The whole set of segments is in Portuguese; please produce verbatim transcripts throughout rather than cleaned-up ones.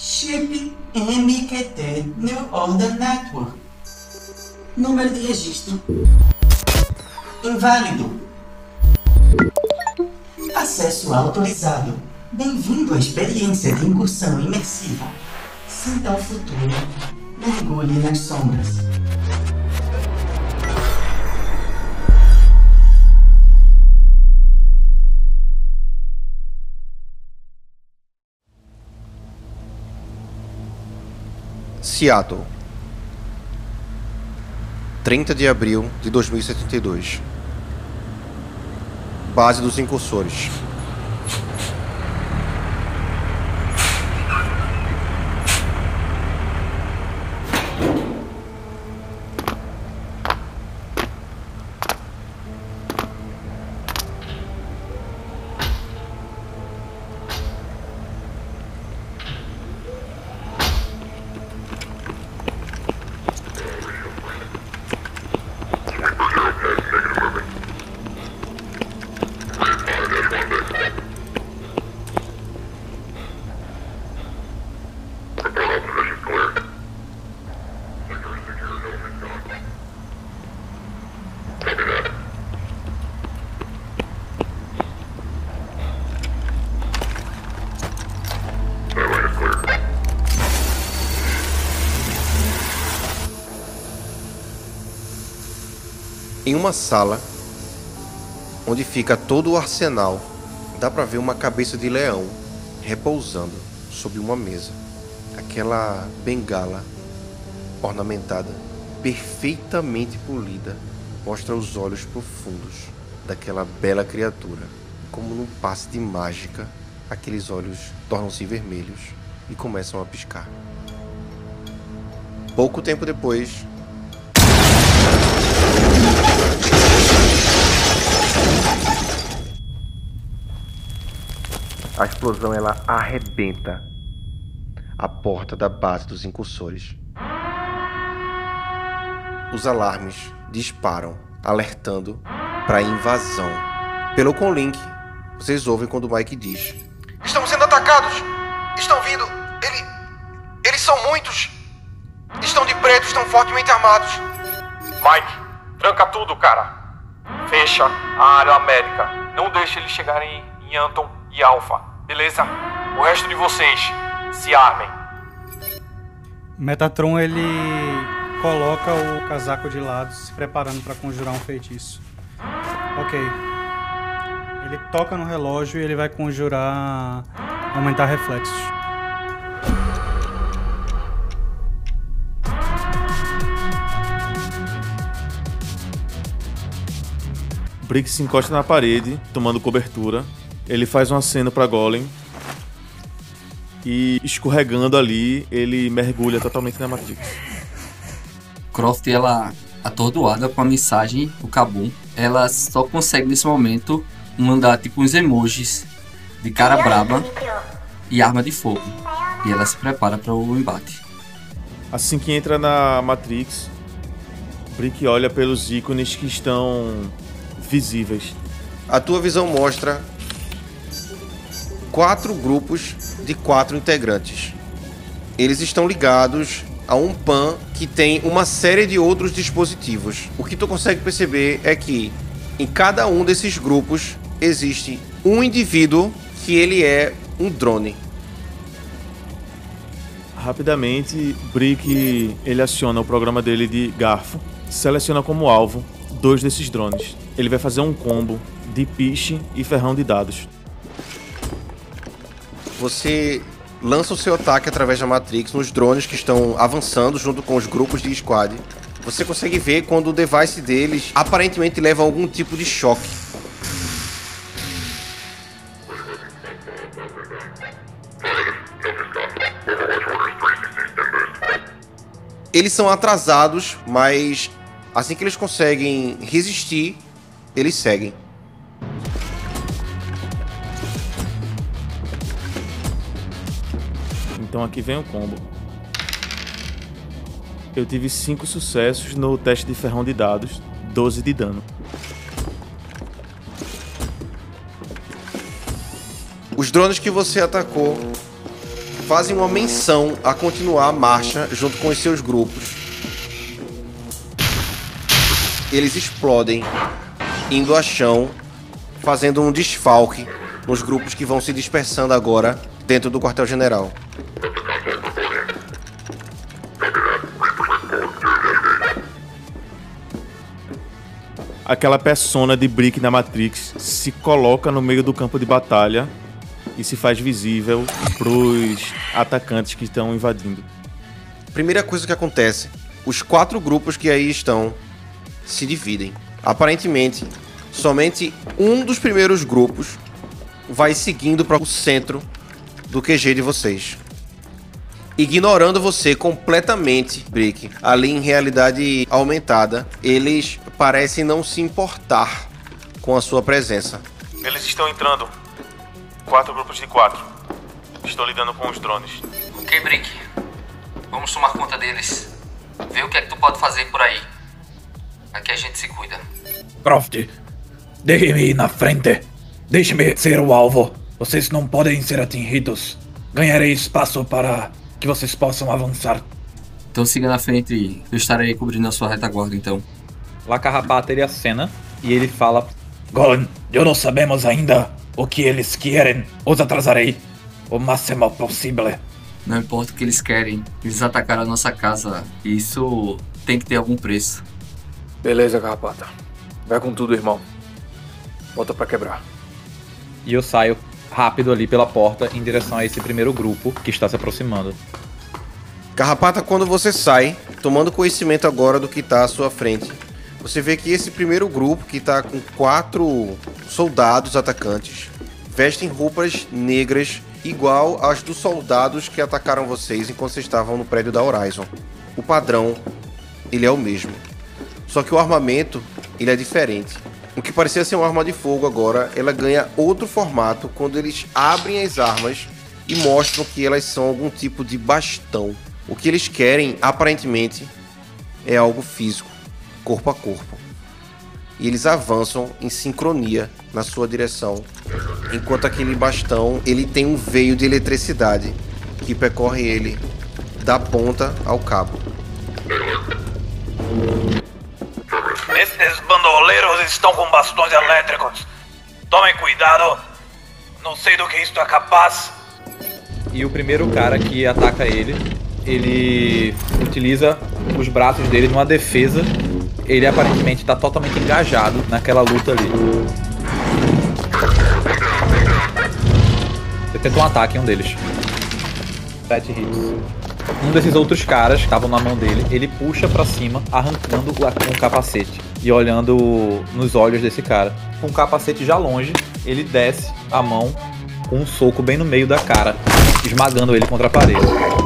Chip M Q T New Order Network. Número de registro inválido. Acesso autorizado. Bem-vindo à experiência de incursão imersiva. Sinta o futuro. Mergulhe nas sombras. Seattle, trinta de abril de dois mil e setenta e dois. Base dos incursores. Em uma sala, onde fica todo o arsenal, dá pra ver uma cabeça de leão repousando sobre uma mesa. Aquela bengala ornamentada, perfeitamente polida, mostra os olhos profundos daquela bela criatura. Como num passe de mágica, aqueles olhos tornam-se vermelhos e começam a piscar. Pouco tempo depois, a explosão ela arrebenta a porta da base dos incursores. Os alarmes disparam, alertando para a invasão. Pelo conlink, vocês ouvem quando o Mike diz: "Estamos sendo atacados! Estão vindo! Ele... Eles são muitos! Estão de preto, estão fortemente armados!" Mike, tranca tudo, cara! Fecha a área América. Não deixe eles chegarem em Anton e Alpha, beleza? O resto de vocês, se armem. Metatron, ele coloca o casaco de lado, se preparando para conjurar um feitiço. Ok. Ele toca no relógio e ele vai conjurar aumentar reflexos. Brick se encosta na parede, tomando cobertura. Ele faz um aceno para Golem e, escorregando ali, ele mergulha totalmente na Matrix. Croft, ela atordoada com a mensagem do Kabum, ela só consegue nesse momento mandar tipo uns emojis de cara braba e arma de fogo. E ela se prepara para o embate. Assim que entra na Matrix, Brick olha pelos ícones que estão visíveis. A tua visão mostra quatro grupos de quatro integrantes. Eles estão ligados a um P A N que tem uma série de outros dispositivos. O que tu consegue perceber é que em cada um desses grupos existe um indivíduo que ele é um drone. Rapidamente, Brick ele aciona o programa dele de garfo, seleciona como alvo dois desses drones. Ele vai fazer um combo de piche e ferrão de dados. Você lança o seu ataque através da Matrix nos drones que estão avançando junto com os grupos de squad. Você consegue ver quando o device deles aparentemente leva a algum tipo de choque. Eles são atrasados, mas assim que eles conseguem resistir, eles seguem. Então aqui vem o combo. Eu tive cinco sucessos no teste de ferrão de dados, doze de dano. Os drones que você atacou fazem uma menção a continuar a marcha junto com os seus grupos. Eles explodem, indo a chão, fazendo um desfalque nos grupos que vão se dispersando agora dentro do quartel-general. Aquela persona de Brick na Matrix se coloca no meio do campo de batalha e se faz visível pros atacantes que estão invadindo. Primeira coisa que acontece, os quatro grupos que aí estão se dividem. Aparentemente, somente um dos primeiros grupos vai seguindo para o centro do Q G de vocês, ignorando você completamente, Brick. Ali em realidade aumentada, eles parecem não se importar com a sua presença. Eles estão entrando. Quatro grupos de quatro. Estou lidando com os drones. Ok, Brick. Vamos tomar conta deles. Vê o que é que tu pode fazer por aí. Aqui a gente se cuida. Croft, deixe-me ir na frente. Deixe-me ser o alvo. Vocês não podem ser atingidos. Ganharei espaço para que vocês possam avançar. Então siga na frente e eu estarei cobrindo a sua retaguarda, então. La Carrapata, ele acena e ele fala: Golem, eu não sabemos ainda o que eles querem. Os atrasarei o máximo possível. Não importa o que eles querem, eles atacaram a nossa casa e isso tem que ter algum preço. Beleza, Carrapata. Vai com tudo, irmão. Bota pra quebrar. E eu saio rápido ali pela porta em direção a esse primeiro grupo que está se aproximando. Carrapata, quando você sai, tomando conhecimento agora do que está à sua frente, você vê que esse primeiro grupo, que está com quatro soldados atacantes, vestem roupas negras igual às dos soldados que atacaram vocês enquanto vocês estavam no prédio da Horizon. O padrão, ele é o mesmo. Só que o armamento, ele é diferente. O que parecia ser uma arma de fogo agora, ela ganha outro formato quando eles abrem as armas e mostram que elas são algum tipo de bastão. O que eles querem, aparentemente, é algo físico, corpo a corpo. E eles avançam em sincronia na sua direção, enquanto aquele bastão, ele tem um veio de eletricidade que percorre ele da ponta ao cabo. Estes bandoleiros estão com bastões elétricos. Tomem cuidado. Não sei do que isto é capaz. E o primeiro cara que ataca ele, ele utiliza os braços dele numa defesa. Ele aparentemente está totalmente engajado naquela luta ali. Você tenta um ataque em um deles. Sete hits. Um desses outros caras que estavam na mão dele, ele puxa pra cima, arrancando o capacete e olhando nos olhos desse cara. Com o capacete já longe, ele desce a mão com um soco bem no meio da cara, esmagando ele contra a parede.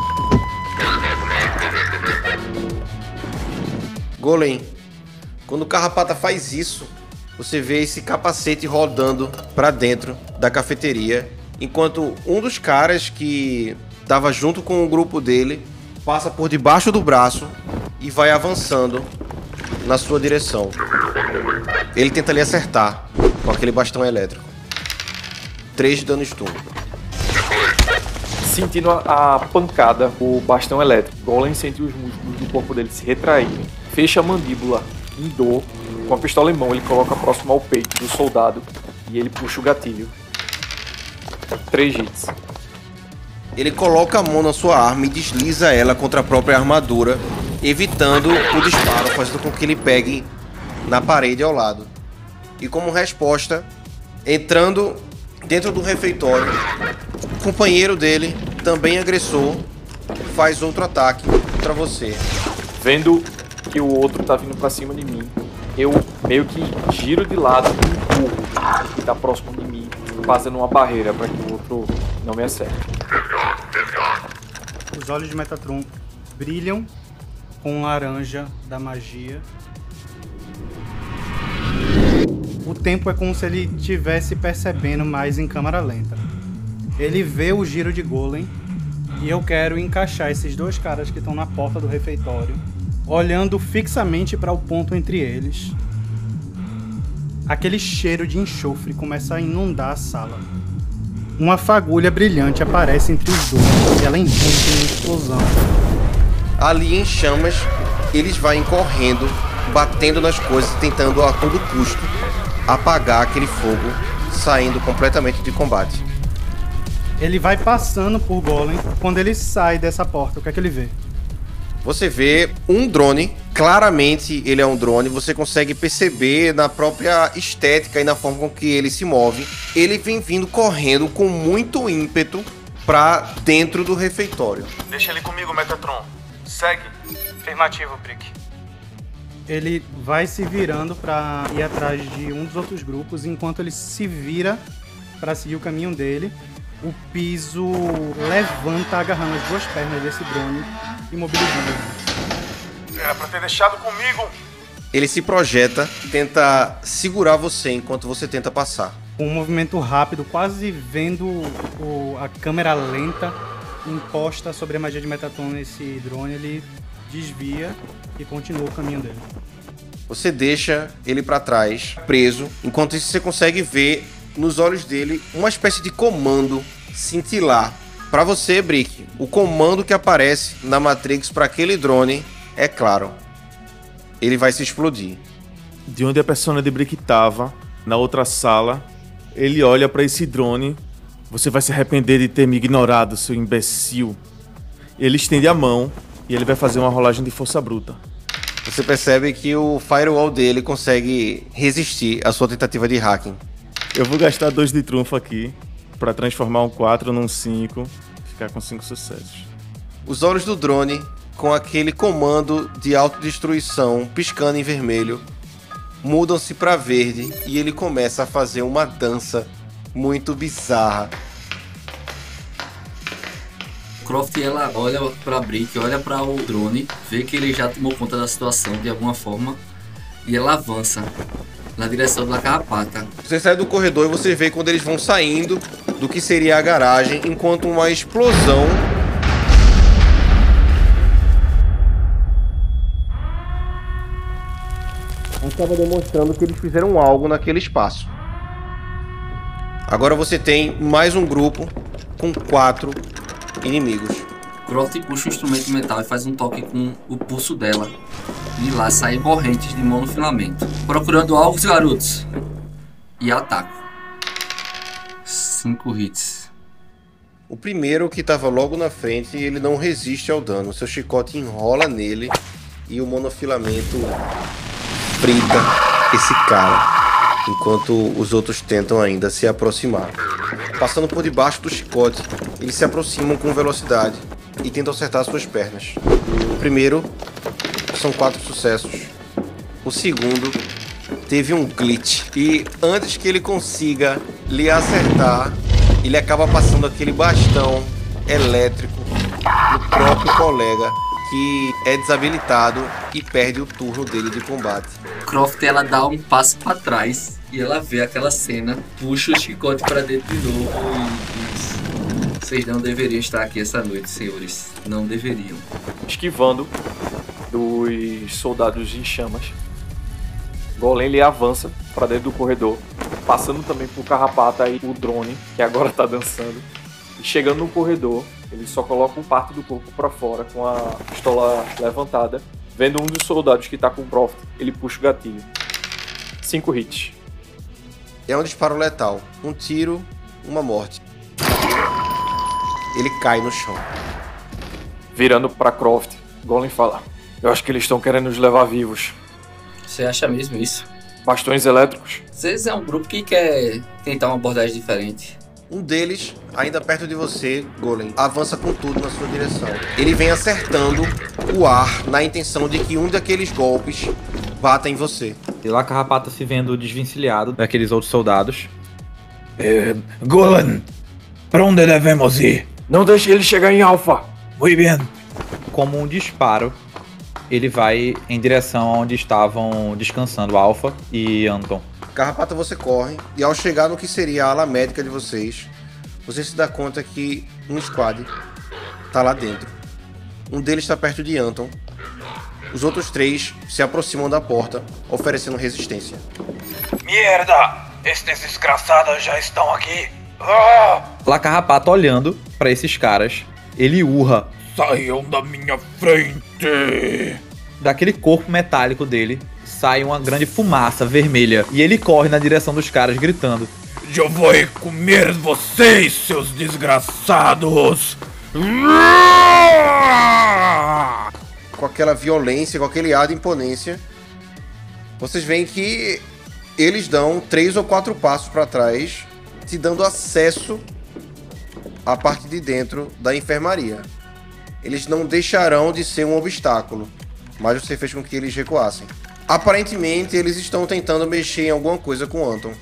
Golem, quando o Carrapata faz isso, você vê esse capacete rodando pra dentro da cafeteria, enquanto um dos caras que estava junto com o grupo dele passa por debaixo do braço e vai avançando na sua direção. Ele tenta lhe acertar com aquele bastão elétrico. Três de dano stun. Sentindo a, a pancada, o bastão elétrico, Golem sente os músculos do corpo dele se retraírem. Fecha a mandíbula em dor. Com a pistola em mão, ele coloca próximo ao peito do soldado e ele puxa o gatilho. Três hits. Ele coloca a mão na sua arma e desliza ela contra a própria armadura, evitando o disparo, fazendo com que ele pegue na parede ao lado. E como resposta, entrando dentro do refeitório, o companheiro dele, também agressor, faz outro ataque contra você. Vendo que o outro tá vindo pra cima de mim, eu meio que giro de lado e empurro o que tá próximo de mim, fazendo uma barreira para que o outro não me acerte. Os olhos de Metatron brilham com laranja da magia. O tempo é como se ele estivesse percebendo mais em câmera lenta. Ele vê o giro de Golem e eu quero encaixar esses dois caras que estão na porta do refeitório, olhando fixamente para o ponto entre eles. Aquele cheiro de enxofre começa a inundar a sala. uma fagulha brilhante aparece entre os dois e ela irrompe em uma explosão. Ali em chamas, eles vão correndo, batendo nas coisas, tentando a todo custo apagar aquele fogo, saindo completamente de combate. Ele vai passando por Golem. Quando ele sai dessa porta, o que é que ele vê? Você vê um drone, claramente ele é um drone, você consegue perceber na própria estética e na forma com que ele se move. Ele vem vindo correndo com muito ímpeto pra dentro do refeitório. Deixa ele comigo, Metatron. Segue. Afirmativo, Brick. Ele vai se virando pra ir atrás de um dos outros grupos, enquanto ele se vira pra seguir o caminho dele. O piso levanta agarrando as duas pernas desse drone, imobilizando. Era pra ter deixado comigo. Ele se projeta, tenta segurar você enquanto você tenta passar. Com um movimento rápido, quase vendo o, a câmera lenta imposta sobre a magia de Metatron nesse drone, ele desvia e continua o caminho dele. Você deixa ele pra trás, preso, enquanto isso você consegue ver nos olhos dele uma espécie de comando cintilar. Pra você, Brick, o comando que aparece na Matrix para aquele drone é claro. Ele vai se explodir. De onde a persona de Brick tava, na outra sala, ele olha pra esse drone. Você vai se arrepender de ter me ignorado, seu imbecil. Ele estende a mão e ele vai fazer uma rolagem de força bruta. Você percebe que o firewall dele consegue resistir à sua tentativa de hacking. Eu vou gastar dois de trunfo aqui pra transformar um quatro num cinco, ficar com cinco sucessos. Os olhos do drone, com aquele comando de autodestruição piscando em vermelho, mudam-se pra verde e ele começa a fazer uma dança muito bizarra. Croft, ela olha pra Brick, olha pra o drone, vê que ele já tomou conta da situação de alguma forma e ela avança na direção da carrapata. Você sai do corredor e você vê quando eles vão saindo do que seria a garagem, enquanto uma explosão estava demonstrando que eles fizeram algo naquele espaço. Agora você tem mais um grupo com quatro inimigos. Croft puxa o instrumento metal e faz um toque com o pulso dela. E lá saem correntes de monofilamento. Procurando alvos, garotos. E ataco. Cinco hits. O primeiro, que estava logo na frente, ele não resiste ao dano. Seu chicote enrola nele e o monofilamento frita esse cara, enquanto os outros tentam ainda se aproximar. Passando por debaixo do chicote, eles se aproximam com velocidade e tentam acertar suas pernas. O primeiro são quatro sucessos. O segundo teve um glitch e antes que ele consiga lhe acertar, ele acaba passando aquele bastão elétrico no próprio colega, que é desabilitado e perde o turno dele de combate. Croft, ela dá um passo para trás e ela vê aquela cena, puxa o chicote para dentro de novo e diz: vocês não deveriam estar aqui essa noite, senhores. Não deveriam. Esquivando dos soldados em chamas, Golem ele avança para dentro do corredor, passando também por Carrapata e o drone, que agora tá dançando. E chegando no corredor, ele só coloca um parte do corpo para fora com a pistola levantada. Vendo um dos soldados que tá com o Croft, ele puxa o gatilho. Cinco hits. É um disparo letal. Um tiro, uma morte. Ele cai no chão. Virando pra Croft, Golem fala: eu acho que eles estão querendo nos levar vivos. Você acha mesmo isso? Bastões elétricos? Vocês é um grupo que quer tentar uma abordagem diferente. Um deles, ainda perto de você, Golem, avança com tudo na sua direção. Ele vem acertando o ar na intenção de que um daqueles golpes bata em você. E lá Carrapata se vendo desvencilhado daqueles outros soldados. Eh, Golem, para onde devemos ir? Não deixe ele chegar em Alpha. Muito bem. Como um disparo, ele vai em direção onde estavam descansando Alpha e Anton. Carrapata, você corre, e ao chegar no que seria a ala médica de vocês, você se dá conta que um squad tá lá dentro. Um deles está perto de Anton. Os outros três se aproximam da porta, oferecendo resistência. Merda! Estes desgraçados já estão aqui. La Carrapato olhando pra esses caras, ele urra. Saiam da minha frente! Daquele corpo metálico dele sai uma grande fumaça vermelha e ele corre na direção dos caras gritando. Eu vou comer vocês, seus desgraçados! Com aquela violência, com aquele ar de imponência, vocês veem que eles dão três ou quatro passos para trás, te dando acesso à parte de dentro da enfermaria. Eles não deixarão de ser um obstáculo, mas você fez com que eles recuassem. Aparentemente, eles estão tentando mexer em alguma coisa com o Anton.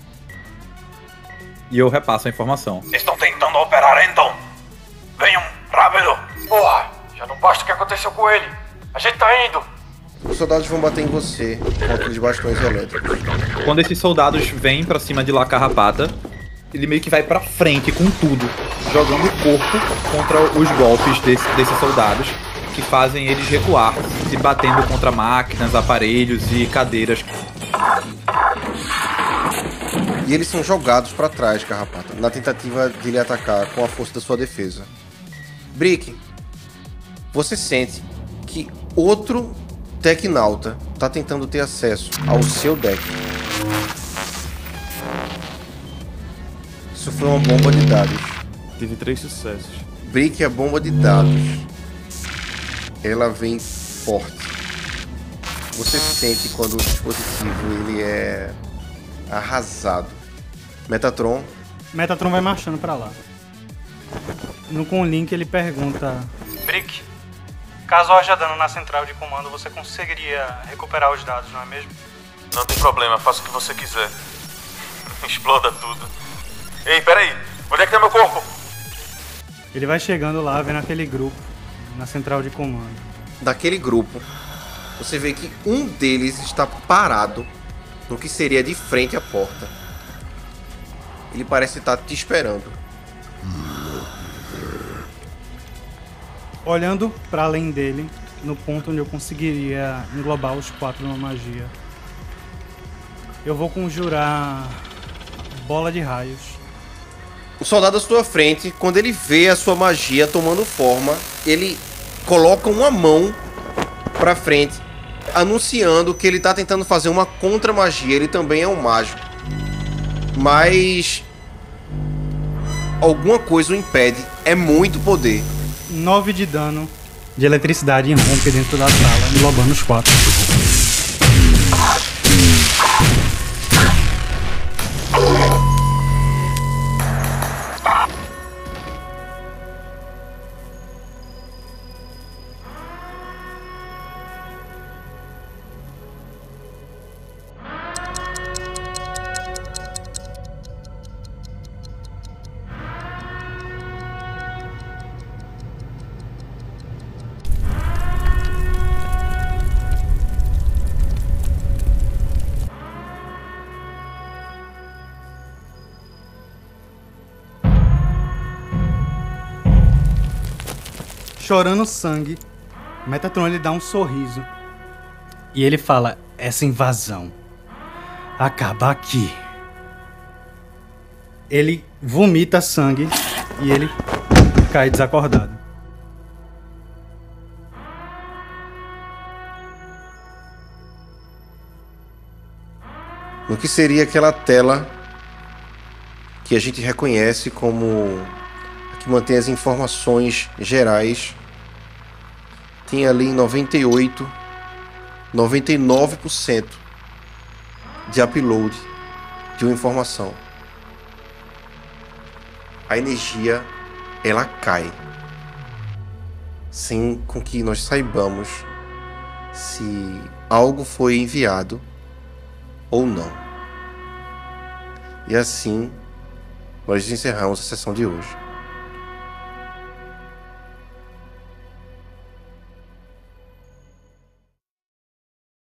E eu repasso a informação. Estão tentando operar então? Venham, rápido! Porra, já não basta o que aconteceu com ele. A gente tá indo. Os soldados vão bater em você com aqueles bastões elétricos. Quando esses soldados vêm pra cima de La Carrapata, ele meio que vai pra frente com tudo, jogando o corpo contra os golpes desse, desses soldados, que fazem eles recuar, se batendo contra máquinas, aparelhos e cadeiras. E eles são jogados pra trás, Carrapata, na tentativa de lhe atacar com a força da sua defesa. Brick, você sente que outro Tecnauta tá tentando ter acesso ao seu deck. Isso foi uma bomba de dados. Tive três sucessos. Brick, a bomba de dados, ela vem forte. Você sente quando o dispositivo ele é arrasado. Metatron. Metatron vai marchando pra lá. No com o link ele pergunta: Brick, caso haja dano na central de comando, você conseguiria recuperar os dados, não é mesmo? Não tem problema, faça o que você quiser. Exploda tudo. Ei, peraí, onde é que tá meu corpo? Ele vai chegando lá, vendo aquele grupo na central de comando. Daquele grupo, você vê que um deles está parado no que seria de frente à porta. Ele parece estar te esperando. Olhando para além dele, no ponto onde eu conseguiria englobar os quatro numa magia, eu vou conjurar bola de raios. O soldado à sua frente, quando ele vê a sua magia tomando forma, ele coloca uma mão para frente, anunciando que ele está tentando fazer uma contra-magia. Ele também é um mágico, mas alguma coisa o impede. É muito poder. nove de dano de eletricidade irrompe dentro da sala, englobando os quatro. Chorando sangue, Metatron ele dá um sorriso e ele fala: essa invasão acaba aqui. Ele vomita sangue e ele cai desacordado. No que seria aquela tela que a gente reconhece como a que mantém as informações gerais, tem ali noventa e oito, noventa e nove por cento de upload de uma informação. A energia, ela cai, sem com que nós saibamos se algo foi enviado ou não. E assim nós encerramos a sessão de hoje.